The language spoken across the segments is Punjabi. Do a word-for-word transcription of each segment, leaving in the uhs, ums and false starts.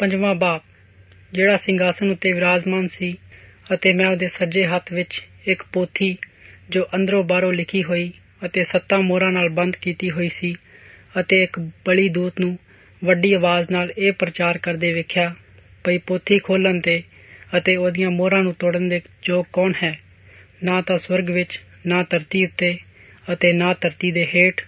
ਪੰਜਵਾਂ ਬਾਪ, ਜਿਹੜਾ ਸਿੰਘਾਸਨ ਉੱਤੇ ਵਿਰਾਜਮਾਨ ਸੀ, ਅਤੇ ਮੈਂ ਉਹਦੇ ਸੱਜੇ ਹੱਥ ਵਿੱਚ ਇੱਕ ਪੋਥੀ ਜੋ ਅੰਦਰੋਂ ਬਾਹਰੋਂ ਲਿਖੀ ਹੋਈ ਅਤੇ ਸੱਤਾਂ ਮੋਹਰਾਂ ਨਾਲ ਬੰਦ ਕੀਤੀ ਹੋਈ ਸੀ, ਅਤੇ ਇੱਕ ਬਲੀ ਦੂਤ ਨੂੰ ਵੱਡੀ ਆਵਾਜ਼ ਨਾਲ ਇਹ ਪ੍ਰਚਾਰ ਕਰਦੇ ਵੇਖਿਆ ਭਈ ਪੋਥੀ ਖੋਲ੍ਹਣ ਤੇ ਅਤੇ ਉਹਦੀਆਂ ਮੋਹਰਾਂ ਨੂੰ ਤੋੜਨ ਦੇ ਯੋਗ ਕੌਣ ਹੈ? ਨਾ ਤਾਂ ਸਵਰਗ ਵਿੱਚ, ਨਾ ਧਰਤੀ ਉੱਤੇ ਅਤੇ ਨਾ ਧਰਤੀ ਦੇ ਹੇਠ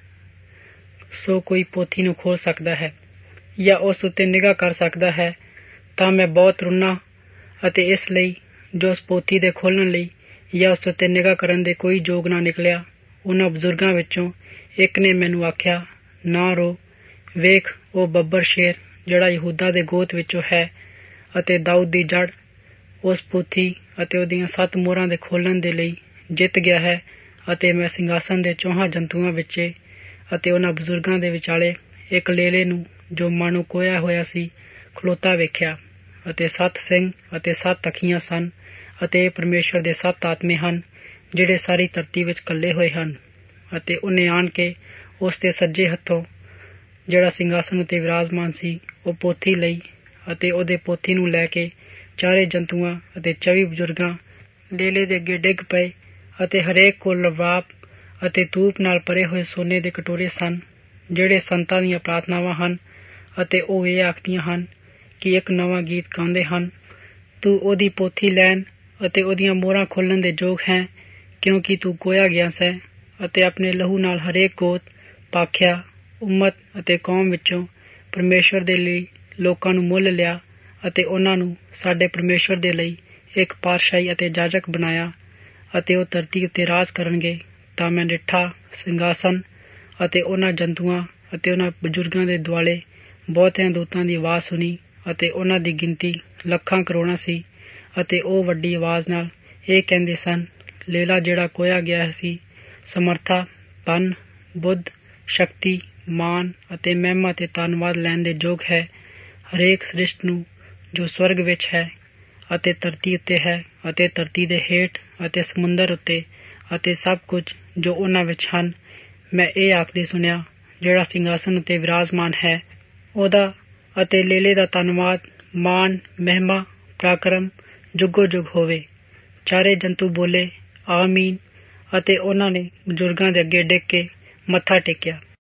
ਸੋ ਕੋਈ ਪੋਥੀ ਨੂੰ ਖੋਲ੍ਹ ਸਕਦਾ ਹੈ ਜਾਂ ਉਸ ਉੱਤੇ ਨਿਗਾਹ ਕਰ ਸਕਦਾ ਹੈ। ਤਾਂ ਮੈਂ ਬਹੁਤ ਰੁੰਨਾ, ਅਤੇ ਇਸ ਲਈ ਜੋ ਉਸ ਪੋਥੀ ਦੇ ਖੋਲ੍ਹਣ ਲਈ ਜਾਂ ਉਸ ਉੱਤੇ ਨਿਗਾਹ ਕਰਨ ਦੇ ਕੋਈ ਯੋਗ ਨਾ ਨਿਕਲਿਆ। ਉਹਨਾਂ ਬਜ਼ੁਰਗਾਂ ਵਿੱਚੋਂ ਇੱਕ ਨੇ ਮੈਨੂੰ ਆਖਿਆ, ਨਾ ਰੋ, ਵੇਖ ਉਹ ਬੱਬਰ ਸ਼ੇਰ ਜਿਹੜਾ ਯਹੂਦਾ ਦੇ ਗੋਤ ਵਿੱਚੋਂ ਹੈ ਅਤੇ ਦਾਊਦ ਦੀ ਜੜ੍ਹ, ਉਸ ਪੋਥੀ ਅਤੇ ਉਹਦੀਆਂ ਸੱਤ ਮੋਹਰਾਂ ਦੇ ਖੋਲ੍ਹਣ ਦੇ ਲਈ ਜਿੱਤ ਗਿਆ ਹੈ। ਅਤੇ ਮੈਂ ਸਿੰਘਾਸਨ ਦੇ ਚੌਹਾਂ ਜੰਤੂਆਂ ਵਿੱਚੇ ਅਤੇ ਉਹਨਾਂ ਬਜ਼ੁਰਗਾਂ ਦੇ ਵਿਚਾਲੇ ਇੱਕ ਲੇਲੇ ਨੂੰ ਜੋ ਮਾਨੋ ਕੋਇਆ ਹੋਇਆ ਸੀ ਖਲੋਤਾ ਵੇਖਿਆ, ਅਤੇ ਸੱਤ ਸਿੰਘ ਅਤੇ ਸੱਤ ਅੱਖੀਆਂ ਸਨ, ਅਤੇ ਇਹ ਪਰਮੇਸ਼ਵਰ ਦੇ ਸੱਤ ਆਤਮੇ ਹਨ ਜਿਹੜੇ ਸਾਰੀ ਧਰਤੀ ਵਿੱਚ ਕੱਲੇ ਹੋਏ ਹਨ। ਅਤੇ ਉਹਨੇ ਆਣ ਕੇ ਉਸ ਦੇ ਸੱਜੇ ਹੱਥੋਂ ਜਿਹੜਾ ਸਿੰਘਾਸਨ ਉੱਤੇ ਵਿਰਾਜਮਾਨ ਸੀ ਉਹ ਪੋਥੀ ਲਈ, ਅਤੇ ਉਹਦੇ ਪੋਥੀ ਨੂੰ ਲੈ ਕੇ ਚਾਰੇ ਜੰਤੂਆਂ ਅਤੇ ਚੌਵੀ ਬਜ਼ੁਰਗਾਂ ਲੇਲੇ ਦੇ ਅੱਗੇ ਡਿੱਗ ਪਏ, ਅਤੇ ਹਰੇਕ ਕੋਲ ਲਵਾਬ ਅਤੇ ਧੂਪ ਨਾਲ ਭਰੇ ਹੋਏ ਸੋਨੇ ਦੇ ਕਟੋਰੇ ਸਨ, ਜਿਹੜੇ ਸੰਤਾਂ ਦੀਆਂ ਪ੍ਰਾਰਥਨਾਵਾਂ ਹਨ, ਅਤੇ ਉਹ ਇਹ ਆਖਦੀਆਂ ਹਨ ਕਿ ਇੱਕ ਨਵਾਂ ਗੀਤ ਗਾਉਂਦੇ ਹਨ, ਤੂੰ ਉਹਦੀ ਪੋਥੀ ਲੈਣ ਅਤੇ ਉਹਦੀਆਂ ਮੋਹਰਾਂ ਖੋਲ੍ਹਣ ਦੇ ਯੋਗ ਹੈ, ਕਿਉਂਕਿ ਤੂੰ ਕੋਇਆ ਗਿਆ ਸੈਂ, ਅਤੇ ਆਪਣੇ ਲਹੂ ਨਾਲ ਹਰੇਕ ਗੋਤ, ਭਾਖਿਆ, ਉਮਤ ਅਤੇ ਕੌਮ ਵਿੱਚੋਂ ਪਰਮੇਸ਼ਵਰ ਦੇ ਲਈ ਲੋਕਾਂ ਨੂੰ ਮੁੱਲ ਲਿਆ, ਅਤੇ ਉਹਨਾਂ ਨੂੰ ਸਾਡੇ ਪਰਮੇਸ਼ਵਰ ਦੇ ਲਈ ਇੱਕ ਪਾਤਸ਼ਾਹੀ ਅਤੇ ਜਾਜਕ ਬਣਾਇਆ, ਅਤੇ ਉਹ ਧਰਤੀ ਉੱਤੇ ਰਾਜ ਕਰਨਗੇ। ਤਾਂ ਮੈਂ ਡਿੱਠਾ ਸਿੰਘਾਸਨ ਅਤੇ ਉਹਨਾਂ ਜੰਤੂਆਂ ਅਤੇ ਉਹਨਾਂ ਬਜ਼ੁਰਗਾਂ ਦੇ ਦੁਆਲੇ ਬਹੁਤਿਆਂ ਦੂਤਾਂ ਦੀ ਆਵਾਜ਼ ਸੁਣੀ, ਅਤੇ ਉਹਨਾਂ ਦੀ ਗਿਣਤੀ ਲੱਖਾਂ ਕਰੋੜਾਂ ਸੀ, ਅਤੇ ਉਹ ਵੱਡੀ ਆਵਾਜ਼ ਨਾਲ ਇਹ ਕਹਿੰਦੇ ਸਨ, ਲੇਲਾ ਜਿਹੜਾ ਕੋਇਆ ਗਿਆ ਸੀ ਸਮਰਥਾ, ਧਨ, ਬੁੱਧ, ਸ਼ਕਤੀ, ਮਾਨ ਅਤੇ ਮਹਿਮਾ ਤੇ ਧੰਨਵਾਦ ਲੈਣ ਦੇ ਯੋਗ ਹੈ, ਹਰੇਕ ਸ੍ਰਿਸ਼ਟ ਨੂੰ ਜੋ ਸਵਰਗ ਵਿੱਚ ਹੈ ਅਤੇ ਧਰਤੀ ਉੱਤੇ ਹੈ ਅਤੇ ਧਰਤੀ ਦੇ ਹੇਠ ਅਤੇ ਸਮੁੰਦਰ ਉੱਤੇ ਅਤੇ ਸਭ ਕੁਝ ਜੋ ਉਹਨਾਂ ਵਿੱਚ ਹਨ। ਮੈਂ ਇਹ ਆਖਦੇ ਸੁਣਿਆ, ਜਿਹੜਾ ਸਿੰਘਾਸਨ ਉੱਤੇ ਵਿਰਾਜਮਾਨ ਹੈ ਉਹਦਾ ਅਤੇ ਲੇਲੇ ਦਾ ਧੰਨਵਾਦ, ਮਾਨ, ਮਹਿਮਾ, ਪਰਾਕਰਮ ਜੁਗੋ ਜੁਗ ਹੋਵੇ। ਚਾਰੇ ਜੰਤੂ ਬੋਲੇ ਆਮੀਨ, ਅਤੇ ਉਹਨਾਂ ਨੇ ਬਜ਼ੁਰਗਾਂ ਦੇ ਅੱਗੇ ਡਿੱਗ ਕੇ ਮੱਥਾ ਟੇਕਿਆ।